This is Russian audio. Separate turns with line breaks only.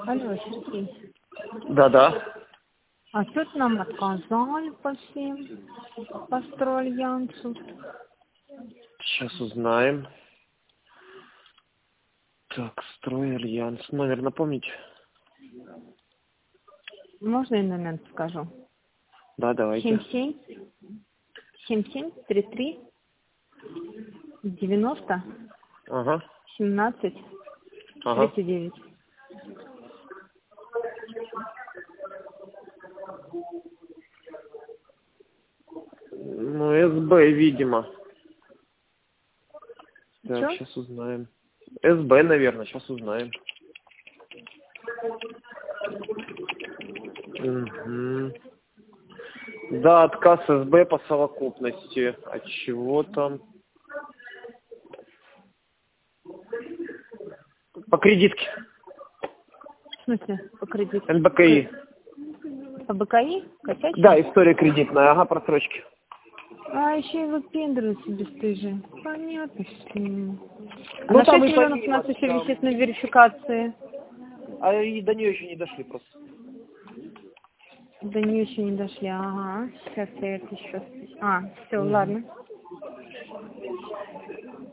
Алло, Сергей.
Да-да.
А тут нам отказали по всем, по Стройальянсу.
Сейчас узнаем. Так, Стройальянс. Номер напомните?
Можно я номер скажу?
Да, давайте.
33 90
Ага.
17
Ага.
39.
Ну, СБ, видимо. Так,
Чё?
сейчас узнаем. СБ, наверное, сейчас узнаем. Угу. Да, отказ СБ по совокупности. А чего там? По кредитке.
В смысле, по кредиту?
НБКИ.
По БКИ? Косячки?
Да, история кредитная, ага, просрочки.
А, еще и выпендриваются бесстыжие. Понятно, что... А
Ну,
на 6
там и
миллионов у нас
помимо,
еще
там...
висит на верификации.
А и до нее еще не дошли просто.
До нее еще не дошли. Ага, сейчас я это еще... А, все,
Мгм.
ладно.